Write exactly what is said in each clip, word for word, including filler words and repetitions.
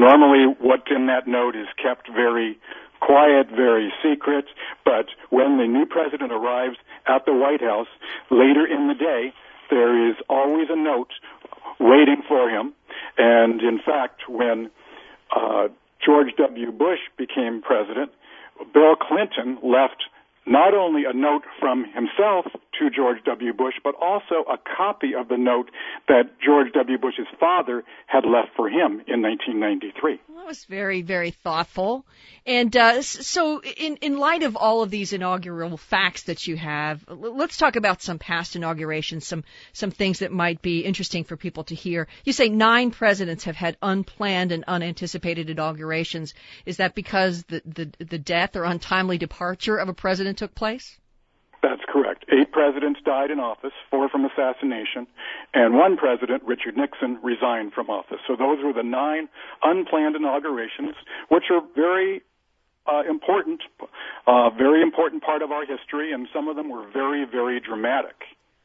Normally, what's in that note is kept very quiet, very secret, but when the new president arrives at the White House later in the day, there is always a note waiting for him. And in fact, when uh, George W. Bush became president, Bill Clinton left not only a note from himself to George W. Bush, but also a copy of the note that George W. Bush's father had left for him in nineteen ninety-three. Well, that was very, very thoughtful. And uh, so in, in light of all of these inaugural facts that you have, let's talk about some past inaugurations, some, some things that might be interesting for people to hear. You say nine presidents have had unplanned and unanticipated inaugurations. Is that because the, the, the death or untimely departure of a president took place? That's correct. Eight presidents died in office, four from assassination, and one president, Richard Nixon, resigned from office. So those were the nine unplanned inaugurations, which are very uh, important, uh, very important part of our history, and some of them were very, very dramatic.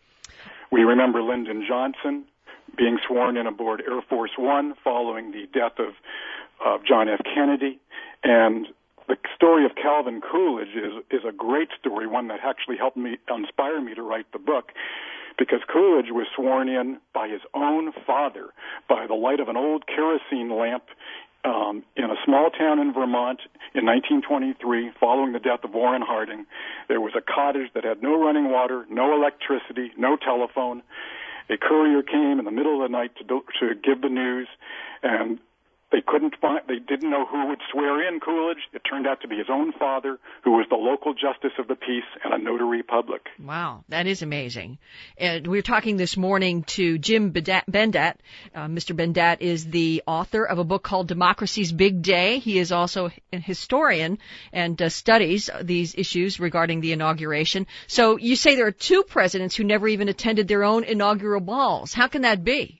We remember Lyndon Johnson being sworn in aboard Air Force One following the death of uh, John F. Kennedy, and the story of Calvin Coolidge is is a great story, one that actually helped me, inspire me to write the book, because Coolidge was sworn in by his own father by the light of an old kerosene lamp um, in a small town in Vermont in nineteen twenty-three, following the death of Warren Harding. There was a cottage that had no running water, no electricity, no telephone. A courier came in the middle of the night to do, to give the news, and They couldn't find, they didn't know who would swear in Coolidge. It turned out to be his own father, who was the local justice of the peace and a notary public. Wow, that is amazing. And we were talking this morning to Jim Bendat. Uh, Mister Bendat is the author of a book called Democracy's Big Day. He is also a historian and uh, studies these issues regarding the inauguration. So you say there are two presidents who never even attended their own inaugural balls. How can that be?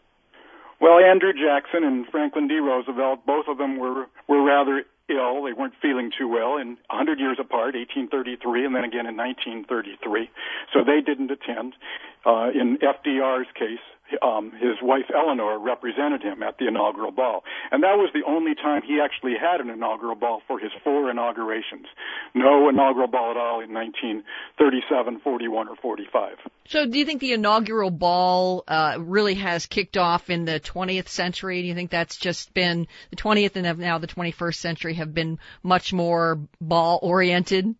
Well, Andrew Jackson and Franklin D. Roosevelt, both of them were, were rather ill. They weren't feeling too well, and one hundred years apart, eighteen thirty-three, and then again in nineteen thirty-three. So they didn't attend. Uh, in F D R's case, um, his wife Eleanor represented him at the inaugural ball. And that was the only time he actually had an inaugural ball for his four inaugurations. No inaugural ball at all in nineteen thirty-seven, forty-one, or forty-five. So do you think the inaugural ball uh, really has kicked off in the twentieth century? Do you think that's just been the twentieth and now the twenty-first century have been much more ball-oriented?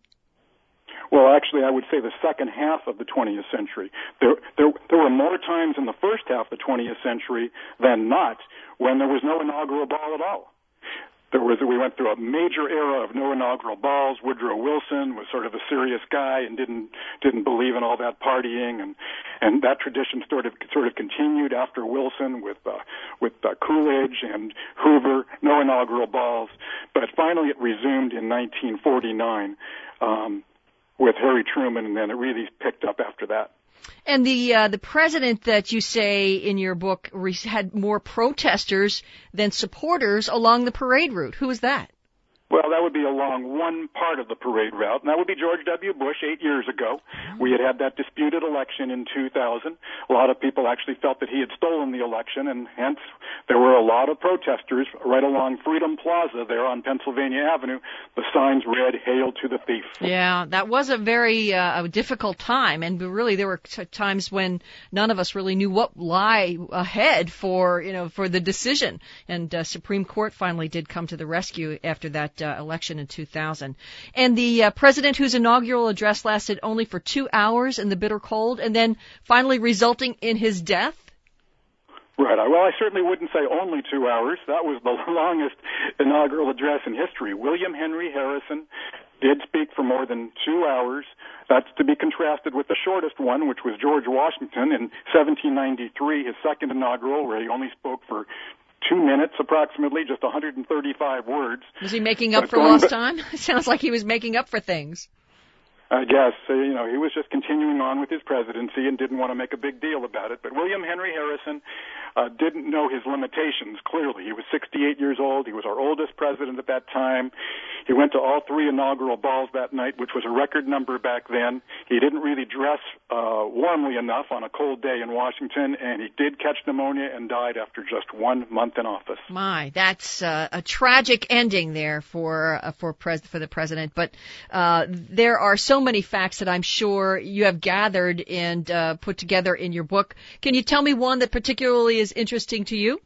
Well, actually, I would say the second half of the twentieth century. There, there, there were more times in the first half of the twentieth century than not when there was no inaugural ball at all. There was, we went through a major era of no inaugural balls. Woodrow Wilson was sort of a serious guy and didn't didn't believe in all that partying, and and that tradition sort of sort of continued after Wilson with uh, with uh, Coolidge and Hoover. No inaugural balls, but finally it resumed in nineteen forty-nine um, with Harry Truman, and then it really picked up after that. And the uh, the president that you say in your book had more protesters than supporters along the parade route. Who was that? Well, that would be along one part of the parade route, and that would be George W. Bush eight years ago. We had had that disputed election in two thousand. A lot of people actually felt that he had stolen the election, and hence there were a lot of protesters right along Freedom Plaza there on Pennsylvania Avenue. The signs read, "Hail to the thief." Yeah, that was a very uh, a difficult time, and really there were t- times when none of us really knew what lay ahead for, you know, for the decision. And uh, Supreme Court finally did come to the rescue after that Uh, election in two thousand. And the uh, president whose inaugural address lasted only for two hours in the bitter cold and then finally resulting in his death? Right. Well, I certainly wouldn't say only two hours. That was the longest inaugural address in history. William Henry Harrison did speak for more than two hours. That's to be contrasted with the shortest one, which was George Washington in seventeen ninety-three, his second inaugural, where he only spoke for two minutes approximately, just one hundred thirty-five words. Was he making up but for lost ba- time? It sounds like he was making up for things. I guess, uh, you know, he was just continuing on with his presidency and didn't want to make a big deal about it. But William Henry Harrison uh, didn't know his limitations, clearly. He was sixty-eight years old. He was our oldest president at that time. He went to all three inaugural balls that night, which was a record number back then. He didn't really dress uh, warmly enough on a cold day in Washington, and he did catch pneumonia and died after just one month in office. My, that's uh, a tragic ending there for uh, for pres- for the president. But uh, there are so many facts that I'm sure you have gathered and uh, put together in your book. Can you tell me one that particularly is interesting to you?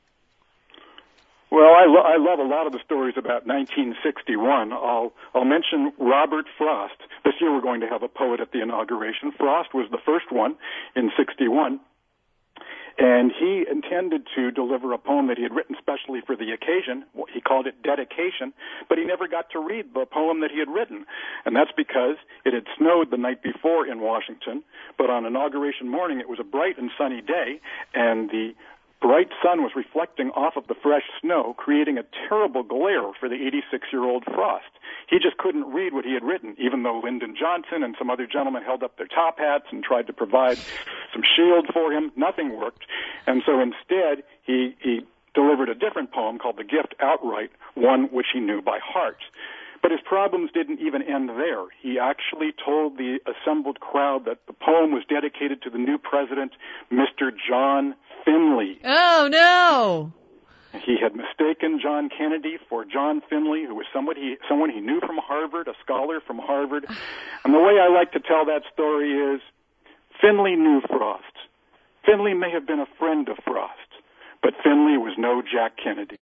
Well, I, lo- I love a lot of the stories about nineteen sixty-one. I'll, I'll mention Robert Frost. This year we're going to have a poet at the inauguration. Frost was the first one in sixty-one. And he intended to deliver a poem that he had written specially for the occasion. He called it Dedication, but he never got to read the poem that he had written. And that's because it had snowed the night before in Washington, but on inauguration morning it was a bright and sunny day, and the bright sun was reflecting off of the fresh snow, creating a terrible glare for the eighty-six-year-old Frost. He just couldn't read what he had written, even though Lyndon Johnson and some other gentlemen held up their top hats and tried to provide some shield for him. Nothing worked. And so instead, he, he delivered a different poem called The Gift Outright, one which he knew by heart. But his problems didn't even end there. He actually told the assembled crowd that the poem was dedicated to the new president, Mister John Finley. Oh, no! He had mistaken John Kennedy for John Finley, who was somebody, someone he knew from Harvard, a scholar from Harvard. And the way I like to tell that story is, Finley knew Frost. Finley may have been a friend of Frost, but Finley was no Jack Kennedy.